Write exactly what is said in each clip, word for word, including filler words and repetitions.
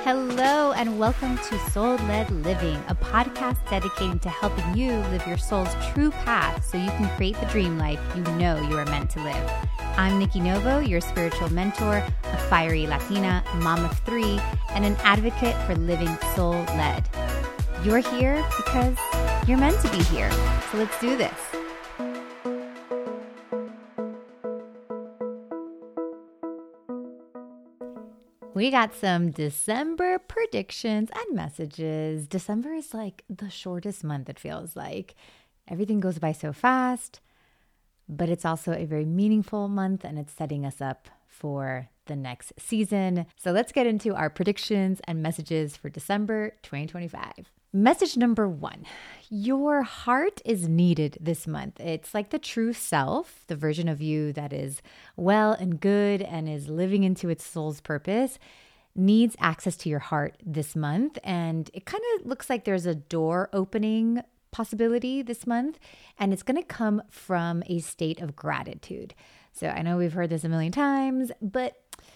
Hello and welcome to Soul-Led Living, a podcast dedicated to helping you live your soul's true path so you can create the dream life you know you are meant to live. I'm Nikki Novo, your spiritual mentor, a fiery Latina, mom of three, and an advocate for living soul-led. You're here because you're meant to be here. So let's do this. We got some December predictions and messages. December is like the shortest month, it feels like. Everything goes by so fast, but it's also a very meaningful month and it's setting us up for the next season. So let's get into our predictions and messages for December twenty twenty-five. Message number one, your heart is needed this month. It's like the true self, the version of you that is well and good and is living into its soul's purpose, needs access to your heart this month. And it kind of looks like there's a door opening possibility this month, and it's going to come from a state of gratitude. So I know we've heard this a million times, but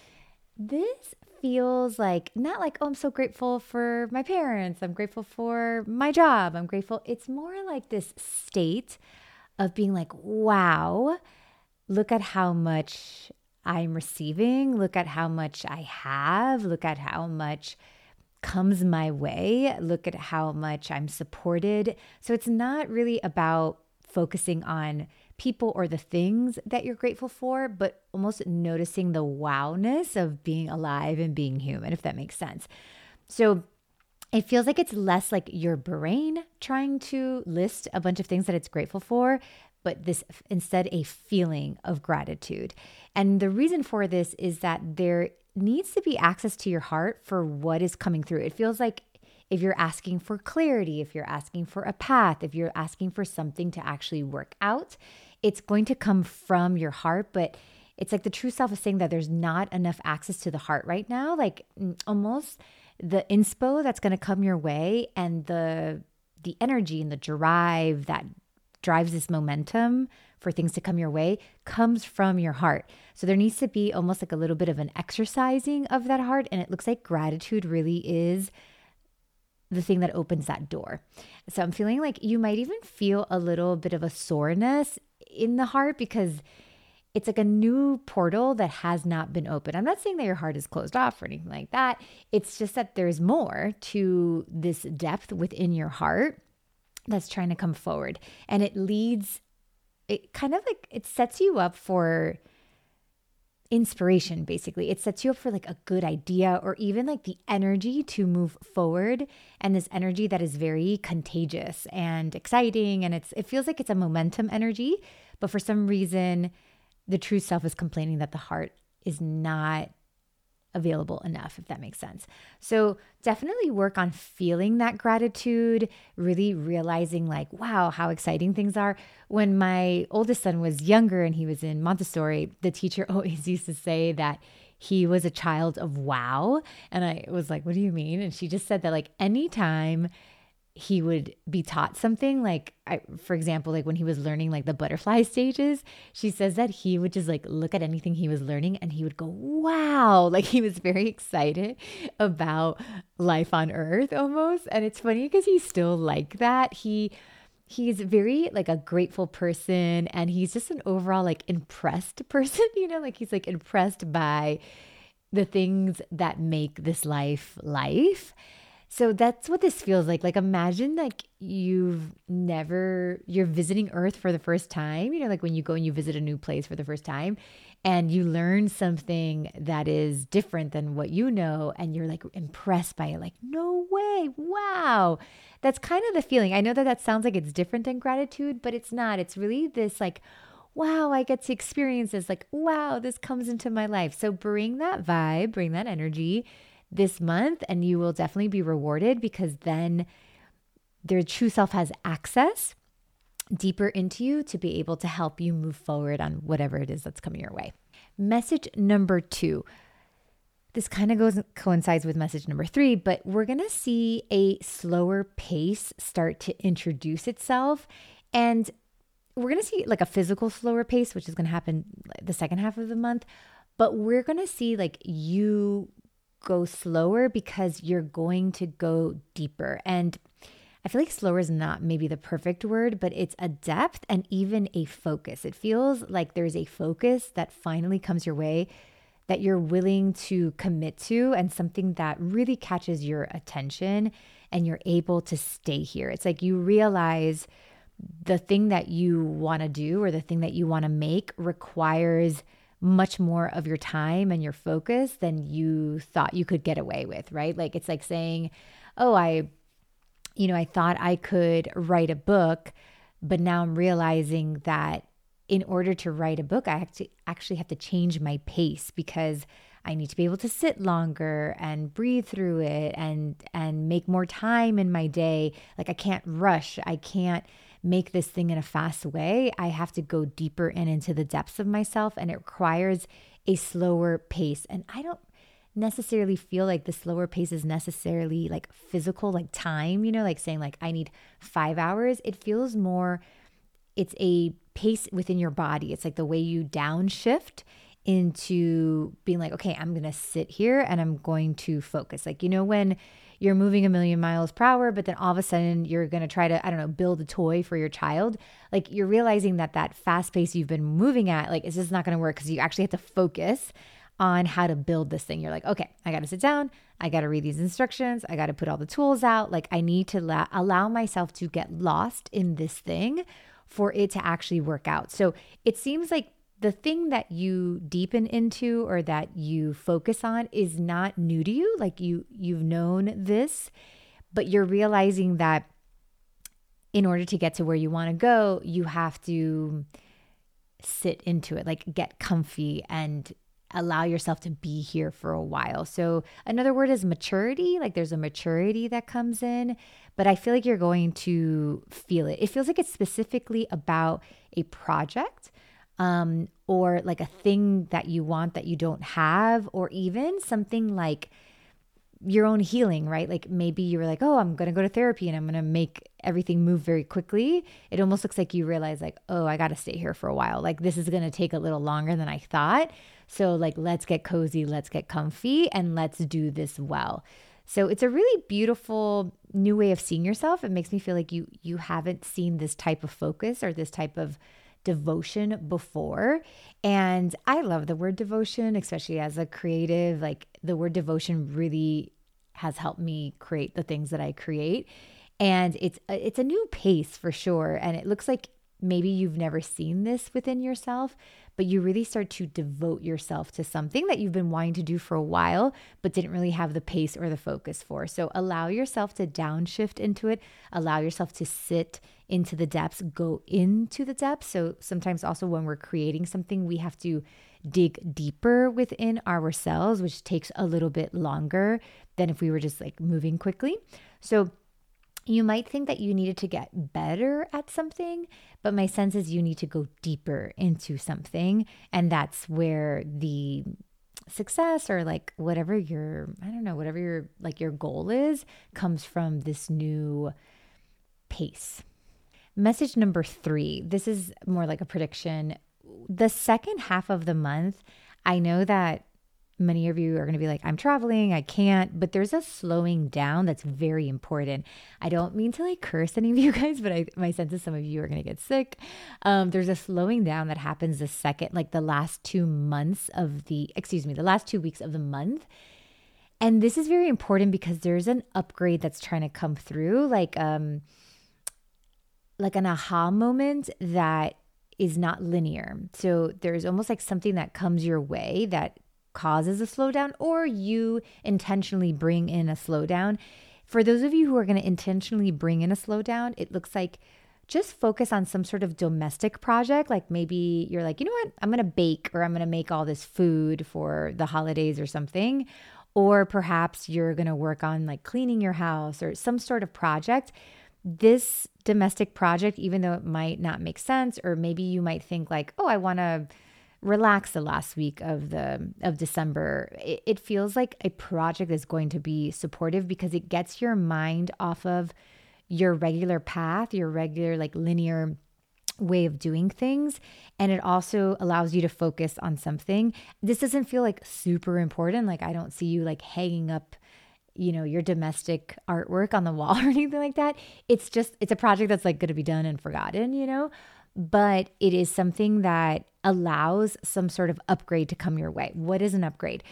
this feels like not like, oh, I'm so grateful for my parents. I'm grateful for my job. I'm grateful. It's more like this state of being like, wow, look at how much I'm receiving. Look at how much I have. Look at how much comes my way. Look at how much I'm supported. So it's not really about focusing on people or the things that you're grateful for, but almost noticing the wowness of being alive and being human, if that makes sense. So it feels like it's less like your brain trying to list a bunch of things that it's grateful for, but this instead a feeling of gratitude. And the reason for this is that there needs to be access to your heart for what is coming through. It feels like if you're asking for clarity, if you're asking for a path, if you're asking for something to actually work out, it's going to come from your heart. But it's like the true self is saying that there's not enough access to the heart right now. Like almost the inspo that's going to come your way and the the energy and the drive that drives this momentum for things to come your way comes from your heart. So there needs to be almost like a little bit of an exercising of that heart. And it looks like gratitude really is the thing that opens that door. So I'm feeling like you might even feel a little bit of a soreness in the heart because it's like a new portal that has not been opened. I'm not saying that your heart is closed off or anything like that. It's just that there's more to this depth within your heart that's trying to come forward. And it leads, it kind of like, it sets you up for inspiration, basically. It sets you up for like a good idea or even like the energy to move forward, and this energy that is very contagious and exciting. And it's it feels like it's a momentum energy, but for some reason, the true self is complaining that the heart is not available enough, if that makes sense. So definitely work on feeling that gratitude, really realizing like, wow, how exciting things are. When my oldest son was younger and he was in Montessori, the teacher always used to say that he was a child of wow. And I was like, what do you mean? And she just said that like anytime he would be taught something, like, I, for example, like when he was learning like the butterfly stages, she says that he would just like look at anything he was learning and he would go, wow, like he was very excited about life on earth almost. And it's funny because he's still like that. He He's very like a grateful person, and he's just an overall like impressed person, you know, like he's like impressed by the things that make this life life. So that's what this feels like. Like imagine like you've never, you're visiting Earth for the first time, you know, like when you go and you visit a new place for the first time and you learn something that is different than what you know, and you're like impressed by it, like, no way, wow. That's kind of the feeling. I know that that sounds like it's different than gratitude, but it's not. It's really this like, wow, I get to experience this, like, wow, this comes into my life. So bring that vibe, bring that energy this month, and you will definitely be rewarded because then their true self has access deeper into you to be able to help you move forward on whatever it is that's coming your way. Message number two. This kind of goes coincides with message number three, but we're going to see a slower pace start to introduce itself. And we're going to see like a physical slower pace, which is going to happen the second half of the month. But we're going to see like you go slower because you're going to go deeper. And I feel like slower is not maybe the perfect word, but it's a depth and even a focus. It feels like there's a focus that finally comes your way that you're willing to commit to, and something that really catches your attention and you're able to stay here. It's like you realize the thing that you want to do or the thing that you want to make requires much more of your time and your focus than you thought you could get away with, right? Like it's like saying, oh, I, you know, I thought I could write a book, but now I'm realizing that in order to write a book, I have to actually have to change my pace because I need to be able to sit longer and breathe through it and and make more time in my day. Like I can't rush. I can't make this thing in a fast way. I have to go deeper in into the depths of myself, and it requires a slower pace. And I don't necessarily feel like the slower pace is necessarily like physical, like time, you know, like saying like I need five hours. It feels more, it's a pace within your body. It's like the way you downshift into being like, okay, I'm going to sit here and I'm going to focus. Like, you know, when you're moving a million miles per hour, but then all of a sudden you're going to try to, I don't know, build a toy for your child. Like you're realizing that that fast pace you've been moving at, like, it's just not going to work because you actually have to focus on how to build this thing. You're like, okay, I got to sit down. I got to read these instructions. I got to put all the tools out. Like I need to la- allow myself to get lost in this thing for it to actually work out. So it seems like the thing that you deepen into or that you focus on is not new to you. Like you, you've known this, but you're realizing that in order to get to where you want to go, you have to sit into it, like get comfy and allow yourself to be here for a while. So another word is maturity. Like there's a maturity that comes in, but I feel like you're going to feel it. It feels like it's specifically about a project um, or like a thing that you want that you don't have, or even something like your own healing, right? Like maybe you were like, oh, I'm going to go to therapy and I'm going to make everything move very quickly. It almost looks like you realize like, oh, I got to stay here for a while. Like this is going to take a little longer than I thought. So like, let's get cozy, let's get comfy, and let's do this well. So it's a really beautiful new way of seeing yourself. It makes me feel like you you haven't seen this type of focus or this type of devotion before. And I love the word devotion, especially as a creative. Like the word devotion really has helped me create the things that I create. And it's it's a new pace for sure. And it looks like maybe you've never seen this within yourself, but you really start to devote yourself to something that you've been wanting to do for a while, but didn't really have the pace or the focus for. So allow yourself to downshift into it. Allow yourself to sit into the depths, go into the depths. So sometimes also when we're creating something, we have to dig deeper within ourselves, which takes a little bit longer than if we were just like moving quickly. So you might think that you needed to get better at something, but my sense is you need to go deeper into something. And that's where the success or like whatever your, I don't know, whatever your like your goal is, comes from this new pace. Message number three. This is more like a prediction. The second half of the month, I know that many of you are going to be like, I'm traveling, I can't, but there's a slowing down that's very important. I don't mean to like curse any of you guys, but I, my sense is some of you are going to get sick. Um, there's a slowing down that happens the second, like the last two months of the, excuse me, the last two weeks of the month. And this is very important because there's an upgrade that's trying to come through, like, um, like an aha moment that is not linear. So there's almost like something that comes your way that causes a slowdown, or you intentionally bring in a slowdown. For those of you who are going to intentionally bring in a slowdown, it looks like just focus on some sort of domestic project. Like maybe you're like, you know what, I'm going to bake, or I'm going to make all this food for the holidays or something. Or perhaps you're going to work on like cleaning your house or some sort of project. This domestic project, even though it might not make sense, or maybe you might think like, oh, I want to relax the last week of the of December. It, it feels like a project that's going to be supportive because it gets your mind off of your regular path, your regular like linear way of doing things. And it also allows you to focus on something. This doesn't feel like super important. Like I don't see you like hanging up, you know, your domestic artwork on the wall or anything like that. It's just, it's a project that's like going to be done and forgotten, you know, but it is something that allows some sort of upgrade to come your way. What is an upgrade?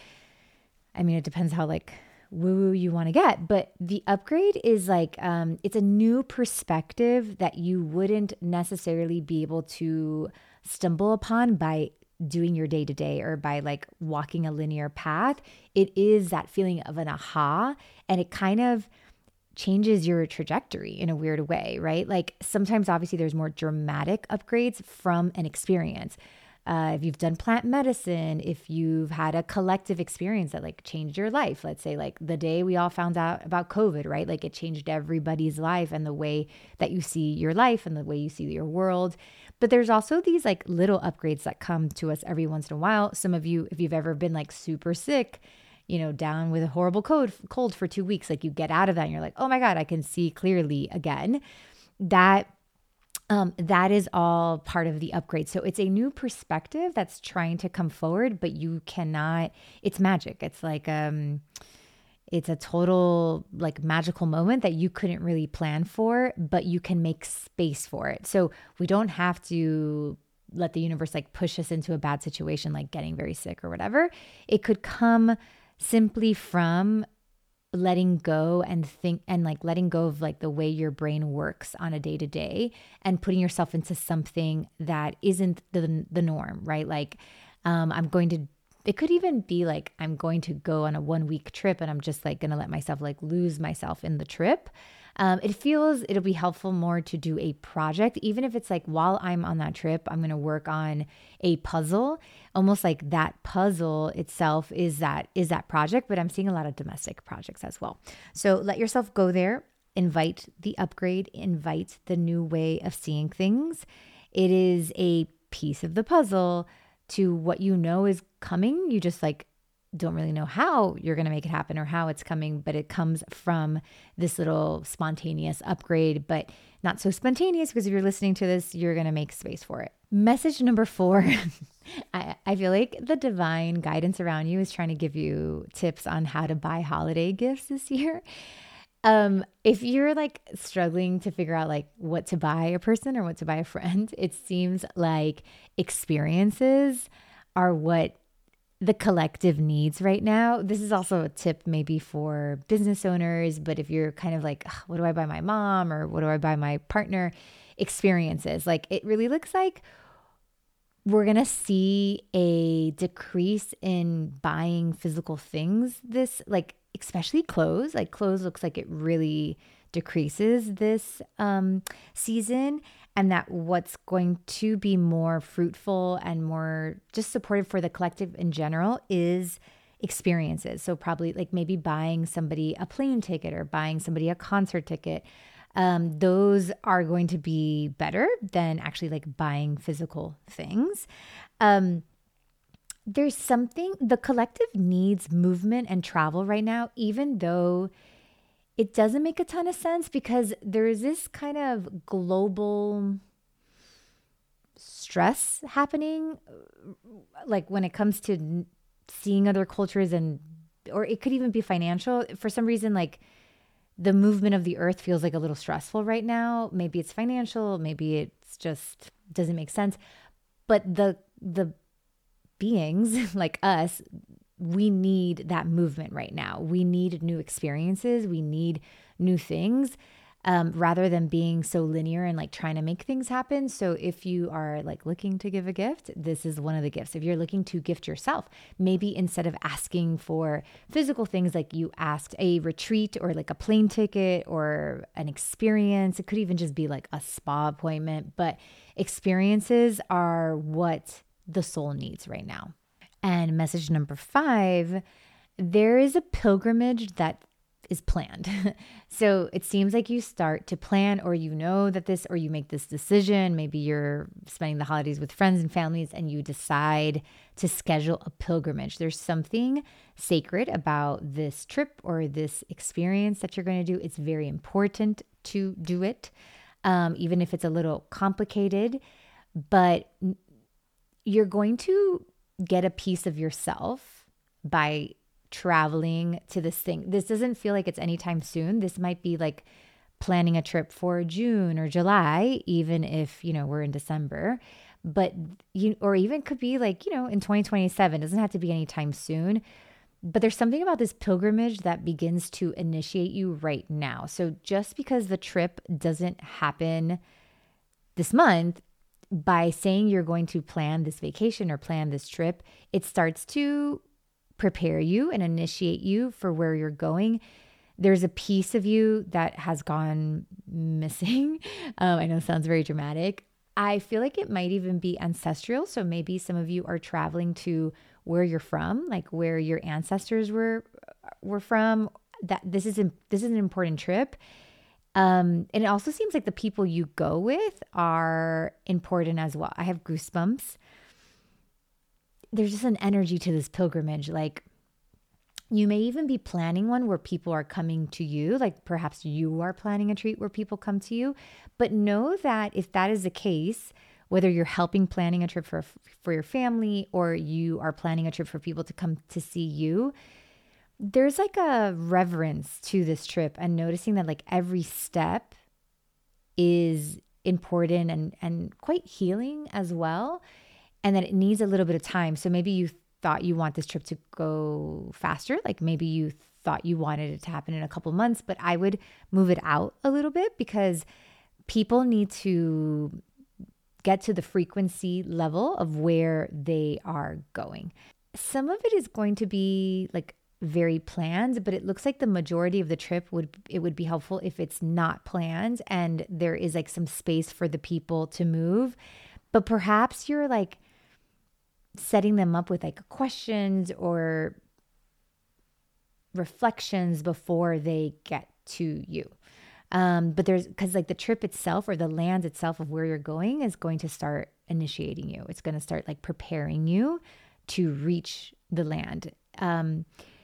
I mean, it depends how like woo-woo you want to get, but the upgrade is like, um, it's a new perspective that you wouldn't necessarily be able to stumble upon by doing your day to day or by like walking a linear path. It is that feeling of an aha, and it kind of changes your trajectory in a weird way, right? Like sometimes obviously there's more dramatic upgrades from an experience. Uh, if you've done plant medicine, if you've had a collective experience that like changed your life, let's say like the day we all found out about COVID, right? Like it changed everybody's life and the way that you see your life and the way you see your world. But there's also these like little upgrades that come to us every once in a while. Some of you, if you've ever been like super sick, you know, down with a horrible cold, cold for two weeks, like you get out of that and you're like, oh my God, I can see clearly again. That Um, that is all part of the upgrade. So it's a new perspective that's trying to come forward, but you cannot, it's magic. It's like, um, it's a total like magical moment that you couldn't really plan for, but you can make space for it. So we don't have to let the universe like push us into a bad situation, like getting very sick or whatever. It could come simply from letting go and think and like letting go of like the way your brain works on a day to day and putting yourself into something that isn't the the norm, right? Like, um, I'm going to, it could even be like, I'm going to go on a one week trip and I'm just like going to let myself like lose myself in the trip. Um, it feels, it'll be helpful more to do a project, even if it's like while I'm on that trip, I'm going to work on a puzzle, almost like that puzzle itself is that, is that project, but I'm seeing a lot of domestic projects as well. So let yourself go there, invite the upgrade, invite the new way of seeing things. It is a piece of the puzzle to what you know is coming. You just like don't really know how you're going to make it happen or how it's coming, but it comes from this little spontaneous upgrade, but not so spontaneous because if you're listening to this, you're going to make space for it. Message number four. I, I feel like the divine guidance around you is trying to give you tips on how to buy holiday gifts this year. Um, if you're like struggling to figure out like what to buy a person or what to buy a friend, it seems like experiences are what the collective needs right now. This is also a tip maybe for business owners, but if you're kind of like, what do I buy my mom or what do I buy my partner? Experiences. Like it really looks like we're going to see a decrease in buying physical things this, like especially clothes. Like clothes looks like it really decreases this um, season, and that what's going to be more fruitful and more just supportive for the collective in general is experiences. So probably like maybe buying somebody a plane ticket or buying somebody a concert ticket. Um, those are going to be better than actually like buying physical things. Um, there's something, the collective needs movement and travel right now, even though it doesn't make a ton of sense because there is this kind of global stress happening, like when it comes to seeing other cultures, and or it could even be financial. For some reason, like the movement of the earth feels like a little stressful right now. Maybe it's financial, maybe it's just doesn't make sense. But the the beings like us, we need that movement right now. We need new experiences. We need new things, um, rather than being so linear and like trying to make things happen. So if you are like looking to give a gift, this is one of the gifts. If you're looking to gift yourself, maybe instead of asking for physical things, like you asked a retreat or like a plane ticket or an experience. It could even just be like a spa appointment, but experiences are what the soul needs right now. And message number five, there is a pilgrimage that is planned. So it seems like you start to plan, or you know that this, or you make this decision. Maybe you're spending the holidays with friends and families and you decide to schedule a pilgrimage. There's something sacred about this trip or this experience that you're going to do. It's very important to do it. Um, even if it's a little complicated. but you're going to get a piece of yourself by traveling to this thing. This doesn't feel like it's anytime soon. This might be like planning a trip for June or July, even if, you know, we're in December, but you, or even could be like, you know, in twenty twenty-seven, it doesn't have to be anytime soon, but there's something about this pilgrimage that begins to initiate you right now. So just because the trip doesn't happen this month, by saying you're going to plan this vacation or plan this trip, it starts to prepare you and initiate you for where you're going. There's a piece of you that has gone missing. Um, I know it sounds very dramatic. I feel like it might even be ancestral. So maybe some of you are traveling to where you're from, like where your ancestors were were from. That this is a, this is an important trip. Um, and it also seems like the people you go with are important as well. I have goosebumps. There's just an energy to this pilgrimage. Like you may even be planning one where people are coming to you. Like perhaps you are planning a treat where people come to you. But know that if that is the case, whether you're helping planning a trip for, for your family or you are planning a trip for people to come to see you, there's like a reverence to this trip and noticing that like every step is important and, and quite healing as well. And that it needs a little bit of time. So maybe you thought you want this trip to go faster. Like maybe you thought you wanted it to happen in a couple months, but I would move it out a little bit because people need to get to the frequency level of where they are going. Some of it is going to be like very planned, but it looks like the majority of the trip would, it would be helpful if it's not planned and there is like some space for the people to move. But perhaps you're like setting them up with like questions or reflections before they get to you. Um, but there's, cause like the trip itself or the land itself of where you're going is going to start initiating you. It's going to start like preparing you to reach the land. Um,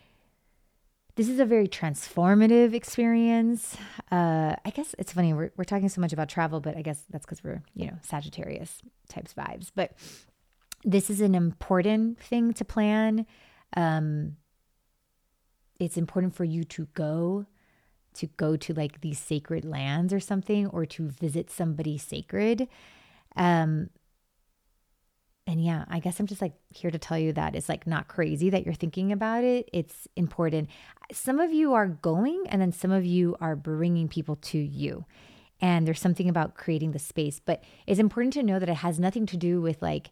This is a very transformative experience. Uh, I guess it's funny. We're, we're talking so much about travel, but I guess that's because we're, you know, Sagittarius types vibes. But this is an important thing to plan. Um, it's important for you to go, to go to like these sacred lands or something, or to visit somebody sacred. Um, And yeah, I guess I'm just like here to tell you that it's like not crazy that you're thinking about it. It's important. Some of you are going and then some of you are bringing people to you. And there's something about creating the space, but it's important to know that it has nothing to do with like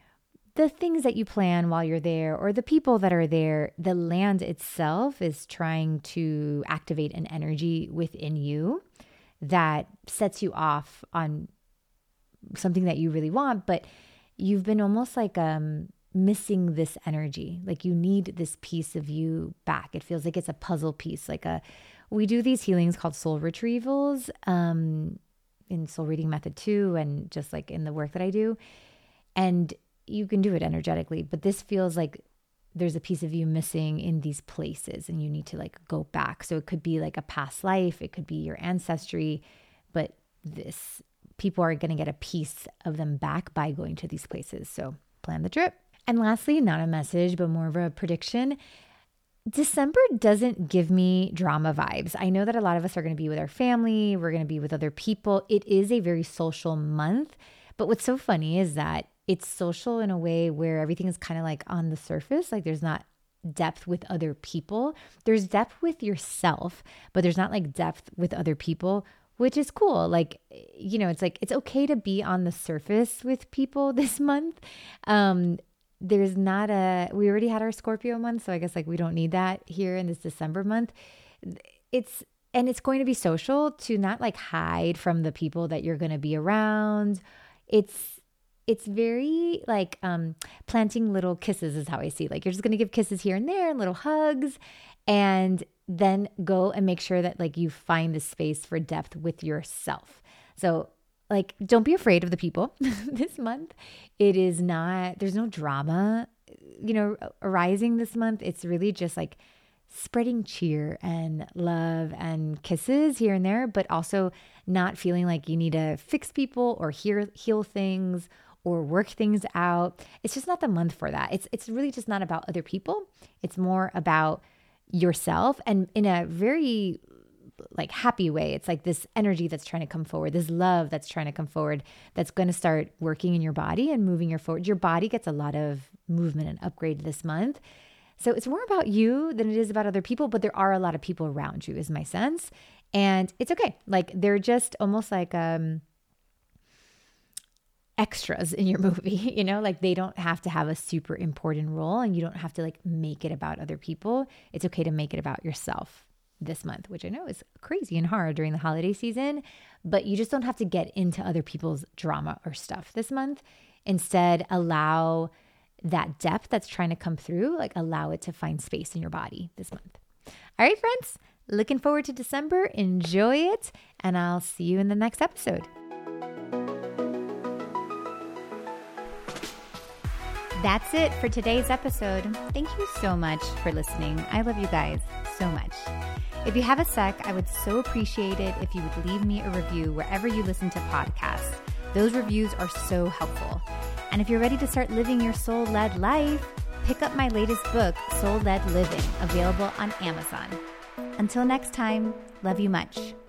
the things that you plan while you're there or the people that are there. The land itself is trying to activate an energy within you that sets you off on something that you really want, but you've been almost like um, missing this energy. Like you need this piece of you back. It feels like it's a puzzle piece. Like a, we do these healings called soul retrievals um, in soul reading method two, and just like in the work that I do. And you can do it energetically, but this feels like there's a piece of you missing in these places and you need to like go back. So it could be like a past life. It could be your ancestry, but this people are going to get a piece of them back by going to these places. So plan the trip. And lastly, not a message, but more of a prediction. December doesn't give me drama vibes. I know that a lot of us are going to be with our family. We're going to be with other people. It is a very social month. But what's so funny is that it's social in a way where everything is kind of like on the surface. Like there's not depth with other people. There's depth with yourself, but there's not like depth with other people, which is cool. Like, you know, it's like, it's okay to be on the surface with people this month. Um, there's not a, we already had our Scorpio month. So I guess like we don't need that here in this December month. It's, and it's going to be social to not like hide from the people that you're going to be around. It's, it's very like um, planting little kisses is how I see. Like you're just going to give kisses here and there and little hugs, and then go and make sure that like you find the space for depth with yourself. So like, don't be afraid of the people this month. It is not, there's no drama, you know, arising this month. It's really just like spreading cheer and love and kisses here and there, but also not feeling like you need to fix people or heal, heal things or work things out. It's just not the month for that. It's it's really just not about other people. It's more about yourself, and in a very like happy way. It's like this energy that's trying to come forward, this love that's trying to come forward, that's going to start working in your body and moving your forward. Your body gets a lot of movement and upgrade this month. So it's more about you than it is about other people, but there are a lot of people around you, is my sense. And it's okay. Like they're just almost like um, extras in your movie, you know, like they don't have to have a super important role, and you don't have to like make it about other people. It's okay to make it about yourself this month, which I know is crazy and hard during the holiday season, but you just don't have to get into other people's drama or stuff this month. Instead, allow that depth that's trying to come through, like allow it to find space in your body this month. All right, friends, looking forward to December. Enjoy it, and I'll see you in the next episode. That's it for today's episode. Thank you so much for listening. I love you guys so much. If you have a sec, I would so appreciate it if you would leave me a review wherever you listen to podcasts. Those reviews are so helpful. And if you're ready to start living your soul-led life, pick up my latest book, Soul-Led Living, available on Amazon. Until next time, love you much.